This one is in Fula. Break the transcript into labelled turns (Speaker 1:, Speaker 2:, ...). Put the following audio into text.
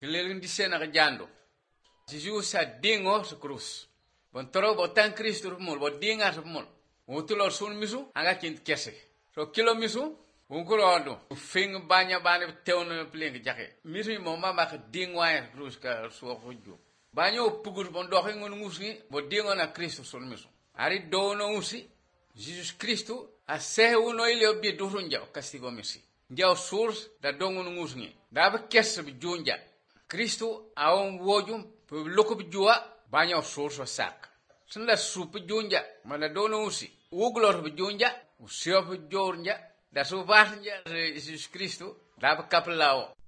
Speaker 1: Kilelin di sena ka jando. Jesus sa dingo sa krus. Bon toro botan Kristo mul bo dinga sa mul. Utulo sun misu anga kint kese. So kilo misu unkulo ando. Fing banya teon pling jake. Misu mo mama ka dingwa krus ka so hoju. Banyo pugur bon doxe ngon ngusi bo dingo na Kristo sun misu. Ari dono usi Jesus Kristo a sehe uno ile obi durunja kastigo misi. Njao source da dongo ngusi. Da ba kesse bi junja. Kristo awon wojum pe loko bi jua banyo source sak. Sunda supu junja mana dono usi. Uglor bi junja, usio bi jornja, da so varnja Jesus Kristo da ba kaplao.